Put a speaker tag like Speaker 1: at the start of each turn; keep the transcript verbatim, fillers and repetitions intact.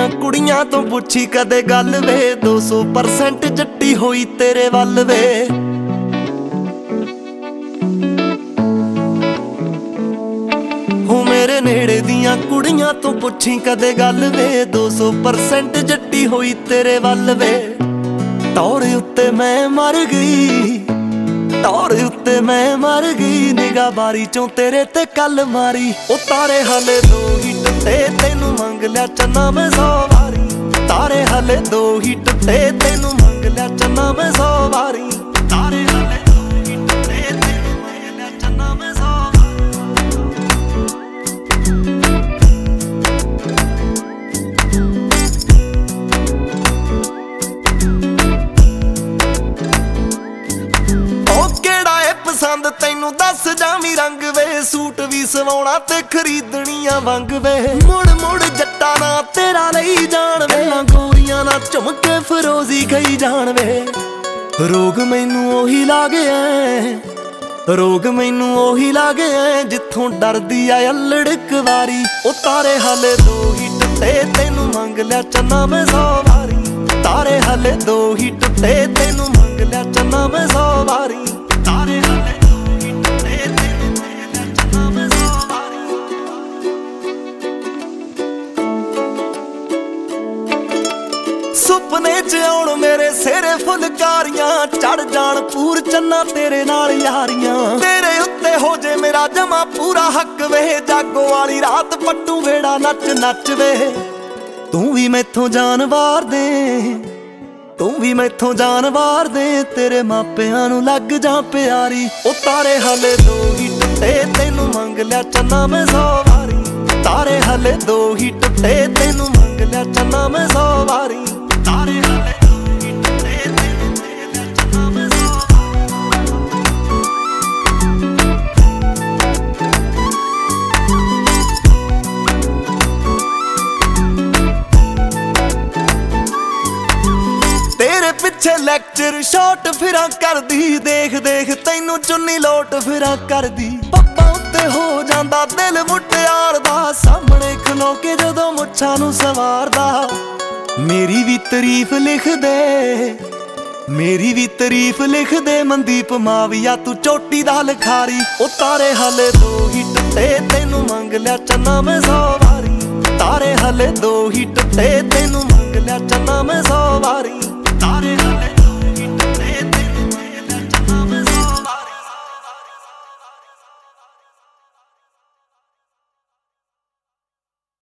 Speaker 1: ਦੀਆਂ ਕੁੜੀਆਂ ਤੋਂ ਪੁੱਛੀ ਕਦੇ ਗੱਲ ਵੇ ਦੋ ਸੌ ਪਰਸੈਂਟ ਜੱਟੀ ਹੋਈ ਤੇਰੇ ਵੱਲ ਵੇ। ਹੋ ਮੇਰੇ ਨੇੜੇ ਦੀਆਂ ਕੁੜੀਆਂ ਤੋਂ ਪੁੱਛੀ ਕਦੇ ਗੱਲ ਵੇ ਦੋ ਸੌ ਪਰਸੈਂਟ ਜੱਟੀ ਹੋਈ ਤੇਰੇ ਵੱਲ ਵੇ। ਟੌਰ ਉੱਤੇ ਮੈਂ ਮਰ ਗਈ, ਟੌਰ ਉੱਤੇ ਮੈਂ ਮਰ ਗਈ, ਨਿਗਾਹ ਬਾਰੀ ਚੋਂ ਤੇਰੇ ਤੇ ਕੱਲ ਮਾਰੀ। ਉਹ ਤਾਰੇ ਹਲੇ ਦੋ ਹੀ ਟੁੱਟੇ ਤੈਨੂੰ ਮੰਗ ਲਿਆ ਚੰਨਾ ਮੈਂ ਸੌ ਵਾਰੀ। ਤਾਰੇ ਹਲੇ ਦੋ ਹੀ ਟੁੱਟੇ ਤੈਨੂੰ ਮੰਗ ਲਿਆ ਚੰਨਾ ਮੈਂ ਸੌ ਵਾਰੀ। ਤਾਰੇ ਹਲੇ ਦੋ ਹੀ ਟੁੱਟੇ ਤੈਨੂੰ ਮੰਗ ਲਿਆ ਚੰਨਾ ਮੈਂ ਸੌ ਪਸੰਦ ਤੈਨੂੰ ਦੱਸ ਜਾਵੀਂ ਰੰਗ ਵੇ। ਸੂਟ ਵੀ ਸਵਾਉਣਾ ਤੇ ਖਰੀਦਣੀਆਂ ਵੰਗ ਵੇ। ਮੁੜ ਮੁੜ ਜੱਟਾਂ ਨਾ ਤੇਰਾ ਲਈ ਜਾਣ ਵੇ, ਗੋਰੀਆਂ ਨਾ ਝੁਮਕੇ ਫਰੋਜ਼ੀ ਗਈ ਜਾਣ ਵੇ। ਰੋਗ ਮੈਨੂੰ ਉਹੀ ਲਾਗਿਆ, ਰੋਗ ਮੈਨੂੰ ਉਹੀ ਲਾਗਿਆ ਜਿੱਥੋਂ ਡਰਦੀ ਆ ਅਲੜ ਕੁਵਾਰੀ। ਉਹ ਤਾਰੇ ਹਲੇ ਦੋ ਹੀ ਟੁੱਟੇ ਤੈਨੂੰ ਮੰਗ ਲਿਆ ਚੰਨਾ ਮੈਂ ਸੌ ਵਾਰੀ। ਤਾਰੇ ਹਲੇ ਦੋ ਹੀ ਟੁੱਟੇ ਤੈਨੂੰ ਮੰਗ ਲਿਆ ਚੰਨਾ ਮੈਂ ਸੌ ਵਾਰੀ। ਤਾਰੇ ਹਲੇ ਦੋ ਹੀ ਟੁੱਟੇ ਤੈਨੂੰ ਮੰਗ ਲਿਆ ਚੰਨਾ ਮੈਂ ਸੌ ਵਾਰੀ। ਸੁਪਨੇ ਚ ਆਉਣ ਮੇਰੇ ਸਿਰੇ ਫੁਲਕਾਰੀਆਂ, ਚੜ ਜਾਣ ਪੂਰ ਚੰਨਾ ਤੇਰੇ ਨਾਲ ਯਾਰੀਆਂ। ਤੇਰੇ ਉੱਤੇ ਹੋ ਜੇ ਮੇਰਾ ਜਮਾ ਪੂਰਾ ਹੱਕ ਵੇ, ਜਾਗੋ ਵਾਲੀ ਰਾਤ ਪੱਟੂ ਵੇੜਾ ਨੱਚ ਨੱਚ ਵੇ। ਤੂੰ ਵੀ ਮੈਥੋਂ ਜਾਨ ਵਾਰ ਦੇ, ਤੂੰ ਵੀ ਮੈਥੋਂ ਜਾਨ ਵਾਰ ਦੇ, ਤੇਰੇ ਮਾਪਿਆਂ ਨੂੰ ਲੱਗ ਜਾ ਪਿਆਰੀ। ਉਹ ਤਾਰੇ ਹਲੇ ਦੋ ਹੀ ਟੁੱਟੇ ਤੈਨੂੰ ਮੰਗ ਲਿਆ ਚੰਨਾ ਮੈਂ ਸੌ ਵਾਰੀ। ਤਾਰੇ ਹਲੇ ਦੋ ਹੀ ਟੁੱਟੇ ਤੈਨੂੰ ਮੰਗ ਲਿਆ ਚੰਨਾ ਮੈਂ ਸੌ ਵਾਰੀ। ਤਾਰੇ ਹਲੇ ਦੋ ਹੀ ਟੁੱਟੇ ਤੈਨੂੰ ਮੰਗ ਲਿਆ ਚੰਨਾ ਮੈਂ ਸੌ ਤੇਰੇ ਪਿੱਛੇ ਲੈਕਚਰ ਸ਼ਾਟ ਫਿਰਾਂ ਕਰਦੀ, ਦੇਖ ਦੇਖ ਤੈਨੂੰ ਚੁੰਨੀ ਲੋਟ ਫਿਰਾਂ ਕਰਦੀ। ਪੱਪਾਂ ਉੱਤੇ ਹੋ ਜਾਂਦਾ ਦਿਲ ਮੁਟਿਆਰ ਦਾ, ਸਾਹਮਣੇ ਖਲੋ ਕੇ ਜਦੋਂ ਮੁੱਛਾਂ ਨੂੰ ਸਵਾਰਦਾ। ਮੇਰੀ ਵੀ ਤਾਰੀਫ ਲਿਖ ਦੇ, ਮੇਰੀ ਵੀ ਤਾਰੀਫ ਲਿਖ ਦੇ, ਮਨਦੀਪ ਮਾਵੀਆ ਤੂੰ ਚੋਟੀ ਦਾ ਲਿਖਾਰੀ। ਉਹ ਤਾਰੇ ਹਲੇ ਦੋ ਹੀ ਟੁੱਟੇ ਤੈਨੂੰ ਮੰਗ ਲਿਆ ਚੰਨਾ ਮੈਂ ਸੌ ਵਾਰੀ। ਤਾਰੇ ਹਲੇ ਦੋ ਹੀ ਟੁੱਟੇ ਤੈਨੂੰ ਮੰਗ ਲਿਆ ਚੰਨਾ ਮੈਂ ਸੌ ਵਾਰੀ। ਤਾਰੇ